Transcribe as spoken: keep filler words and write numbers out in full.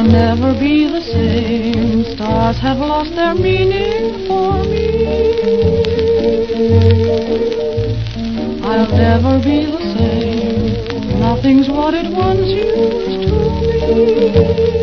I'll never be the same. Stars have lost their meaning for me. I'll never be the same. Nothing's what it once used to be.